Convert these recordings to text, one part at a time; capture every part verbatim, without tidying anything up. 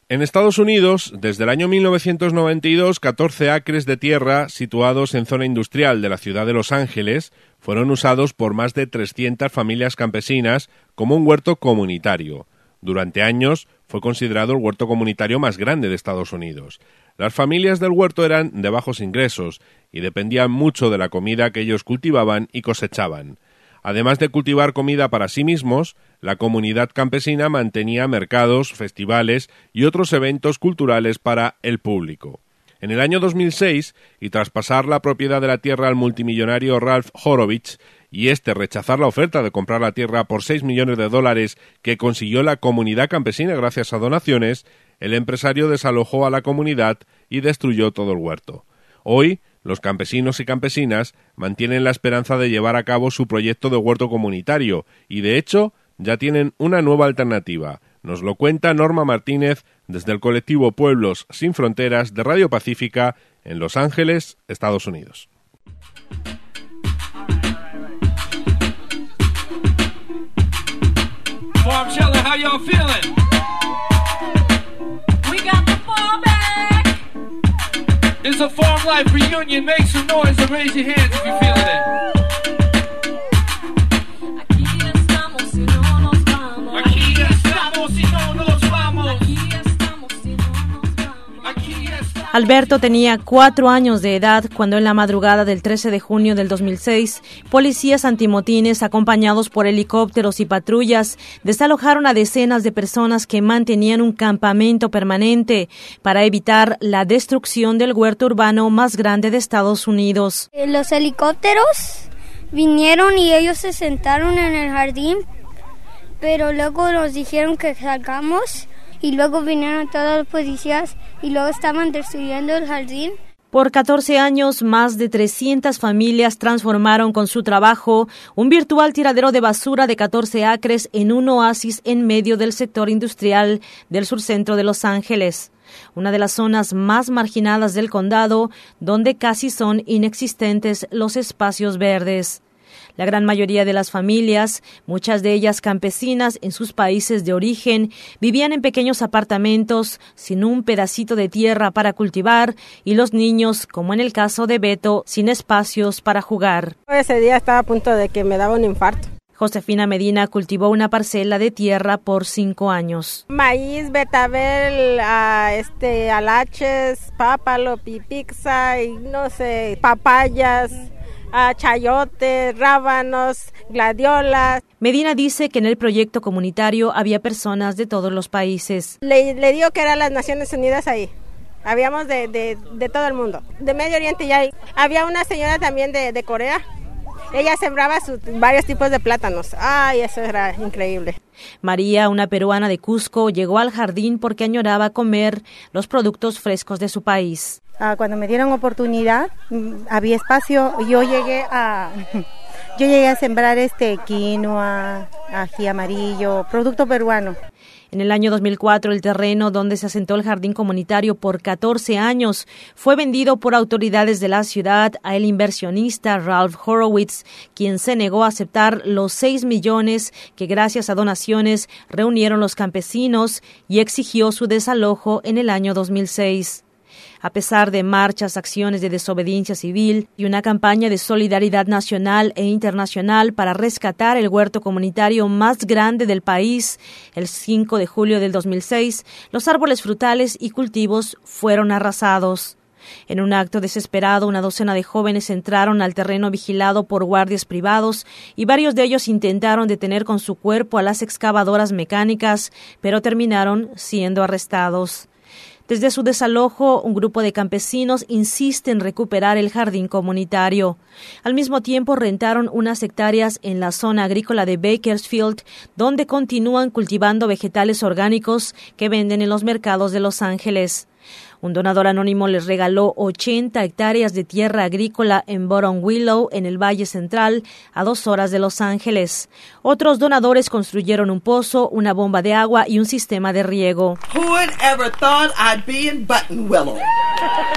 En Estados Unidos, desde el año mil novecientos noventa y dos, catorce acres de tierra situados en zona industrial de la ciudad de Los Ángeles fueron usados por más de trescientas familias campesinas como un huerto comunitario. Durante años fue considerado el huerto comunitario más grande de Estados Unidos. Las familias del huerto eran de bajos ingresos y dependían mucho de la comida que ellos cultivaban y cosechaban. Además de cultivar comida para sí mismos, la comunidad campesina mantenía mercados, festivales y otros eventos culturales para el público. En el año dos mil seis, y tras pasar la propiedad de la tierra al multimillonario Ralph Horowitz, y este rechazar la oferta de comprar la tierra por seis millones de dólares que consiguió la comunidad campesina gracias a donaciones, el empresario desalojó a la comunidad y destruyó todo el huerto. Hoy, los campesinos y campesinas mantienen la esperanza de llevar a cabo su proyecto de huerto comunitario y, de hecho, ya tienen una nueva alternativa. Nos lo cuenta Norma Martínez desde el colectivo Pueblos Sin Fronteras de Radio Pacífica en Los Ángeles, Estados Unidos. It's a Farm Life reunion. Make some noise and raise your hands if you're feeling it. Aquí estamos y no nos vamos. Aquí estamos y no nos vamos. Aquí estamos y no nos vamos. Aquí estamos. Alberto tenía cuatro años de edad cuando en la madrugada del trece de junio del dos mil seis, policías antimotines acompañados por helicópteros y patrullas desalojaron a decenas de personas que mantenían un campamento permanente para evitar la destrucción del huerto urbano más grande de Estados Unidos. Los helicópteros vinieron y ellos se sentaron en el jardín, pero luego nos dijeron que salgamos. Y luego vinieron todos los policías y luego estaban destruyendo el jardín. Por catorce años, más de trescientas familias transformaron con su trabajo un virtual tiradero de basura de catorce acres en un oasis en medio del sector industrial del surcentro de Los Ángeles, una de las zonas más marginadas del condado, donde casi son inexistentes los espacios verdes. La gran mayoría de las familias, muchas de ellas campesinas en sus países de origen, vivían en pequeños apartamentos sin un pedacito de tierra para cultivar y los niños, como en el caso de Beto, sin espacios para jugar. Ese día estaba a punto de que me daba un infarto. Josefina Medina cultivó una parcela de tierra por cinco años. Maíz, betabel, uh, este, alaches, pápalo, pipixa y no sé, papayas. Uh, chayotes, rábanos, gladiolas. Medina dice que en el proyecto comunitario había personas de todos los países. Le, le digo que eran las Naciones Unidas ahí. Habíamos de, de, de todo el mundo. De Medio Oriente ya hay. Había una señora también de, de Corea. Ella sembraba sus, varios tipos de plátanos. Ay, eso era increíble. María, una peruana de Cusco, llegó al jardín porque añoraba comer los productos frescos de su país. Ah, cuando me dieron oportunidad, había espacio, yo llegué a yo llegué a sembrar este quinoa, ají amarillo, producto peruano. En el año dos mil cuatro, el terreno donde se asentó el jardín comunitario por catorce años fue vendido por autoridades de la ciudad a el inversionista Ralph Horowitz, quien se negó a aceptar los seis millones que gracias a donaciones reunieron los campesinos y exigió su desalojo en el año dos mil seis. A pesar de marchas, acciones de desobediencia civil y una campaña de solidaridad nacional e internacional para rescatar el huerto comunitario más grande del país, el cinco de julio del dos mil seis, los árboles frutales y cultivos fueron arrasados. En un acto desesperado, una docena de jóvenes entraron al terreno vigilado por guardias privados y varios de ellos intentaron detener con su cuerpo a las excavadoras mecánicas, pero terminaron siendo arrestados. Desde su desalojo, un grupo de campesinos insiste en recuperar el jardín comunitario. Al mismo tiempo, rentaron unas hectáreas en la zona agrícola de Bakersfield, donde continúan cultivando vegetales orgánicos que venden en los mercados de Los Ángeles. Un donador anónimo les regaló ochenta hectáreas de tierra agrícola en Bottom Willow, en el Valle Central, a dos horas de Los Ángeles. Otros donadores construyeron un pozo, una bomba de agua y un sistema de riego. Who would ever thought I'd be in Button Willow?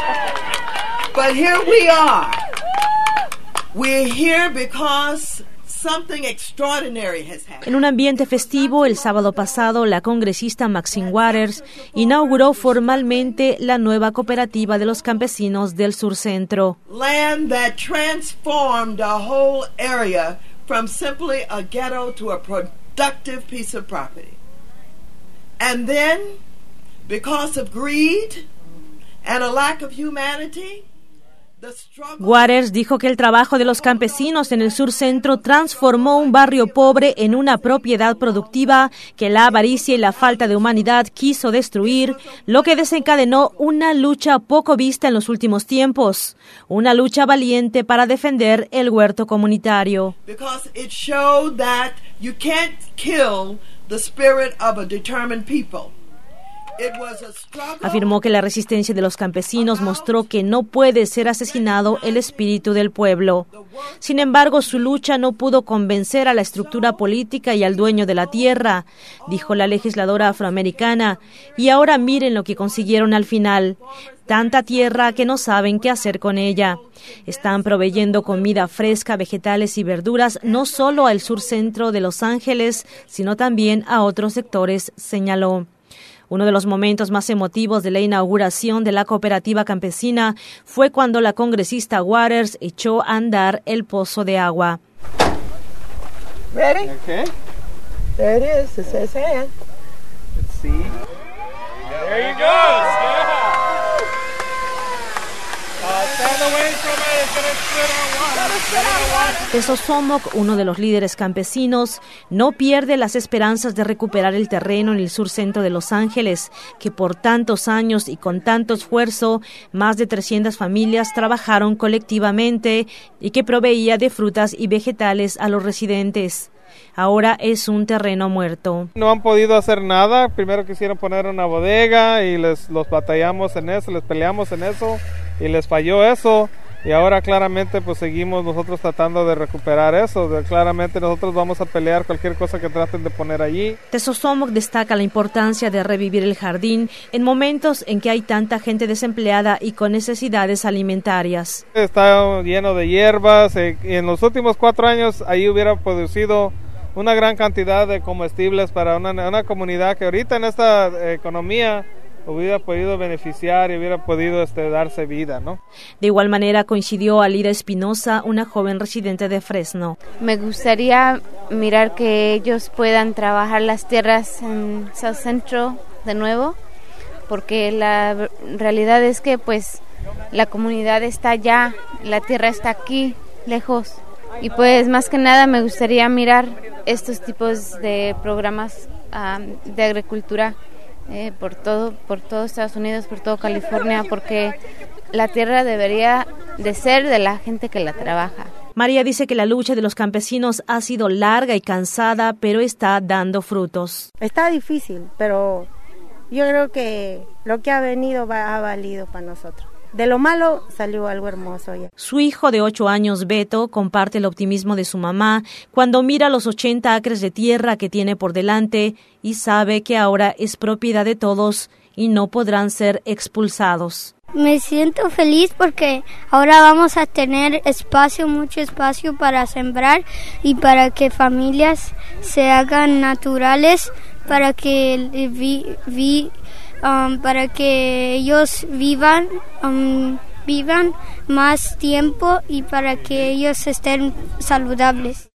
But here we are. We're here because something extraordinary has happened. En un ambiente festivo, el sábado pasado, la congresista Maxine Waters inauguró formalmente la nueva cooperativa de los campesinos del Sur Centro. Land that transformed a whole area from simply a ghetto to a productive piece of property. And then, because of greed and a lack of humanity, Waters dijo que el trabajo de los campesinos en el Sur Centro transformó un barrio pobre en una propiedad productiva que la avaricia y la falta de humanidad quiso destruir, lo que desencadenó una lucha poco vista en los últimos tiempos, una lucha valiente para defender el huerto comunitario. Because it showed that you can't kill the spirit of a determined people. Afirmó que la resistencia de los campesinos mostró que no puede ser asesinado el espíritu del pueblo. Sin embargo, su lucha no pudo convencer a la estructura política y al dueño de la tierra, dijo la legisladora afroamericana, y ahora miren lo que consiguieron al final. Tanta tierra que no saben qué hacer con ella. Están proveyendo comida fresca, vegetales y verduras no solo al sur centro de Los Ángeles, sino también a otros sectores, señaló. Uno de los momentos más emotivos de la inauguración de la cooperativa campesina fue cuando la congresista Waters echó a andar el pozo de agua. Ready? Okay. There it is. It says hand. Let's see. There you go. Yeah. Uh, stand away from it. It's gonna spit on water. Tesosomok, uno de los líderes campesinos, no pierde las esperanzas de recuperar el terreno en el sur centro de Los Ángeles, que por tantos años y con tanto esfuerzo, más de trescientas familias trabajaron colectivamente y que proveía de frutas y vegetales a los residentes. Ahora es un terreno muerto. No han podido hacer nada. Primero quisieron poner una bodega y les los batallamos en eso, les peleamos en eso y les falló eso. Y ahora claramente pues seguimos nosotros tratando de recuperar eso. De, claramente nosotros vamos a pelear cualquier cosa que traten de poner allí. Tesosomok destaca la importancia de revivir el jardín en momentos en que hay tanta gente desempleada y con necesidades alimentarias. Está lleno de hierbas eh, y en los últimos cuatro años ahí hubiera producido una gran cantidad de comestibles para una, una comunidad que ahorita en esta eh, economía hubiera podido beneficiar y hubiera podido este, darse vida, ¿no? De igual manera coincidió Alida Espinosa, una joven residente de Fresno. Me gustaría mirar que ellos puedan trabajar las tierras en South Central de nuevo, porque la realidad es que pues la comunidad está allá, la tierra está aquí, lejos. Y pues más que nada me gustaría mirar estos tipos de programas um, de agricultura Eh, por todo, por todo Estados Unidos, por todo California, porque la tierra debería de ser de la gente que la trabaja. María dice que la lucha de los campesinos ha sido larga y cansada, pero está dando frutos. Está difícil, pero yo creo que lo que ha venido va, ha valido para nosotros. De lo malo salió algo hermoso ya. Su hijo de ocho años, Beto, comparte el optimismo de su mamá cuando mira los ochenta acres de tierra que tiene por delante y sabe que ahora es propiedad de todos y no podrán ser expulsados. Me siento feliz porque ahora vamos a tener espacio, mucho espacio para sembrar y para que familias se hagan naturales, para que vi, vi Um, para que ellos vivan um, vivan más tiempo y para que ellos estén saludables.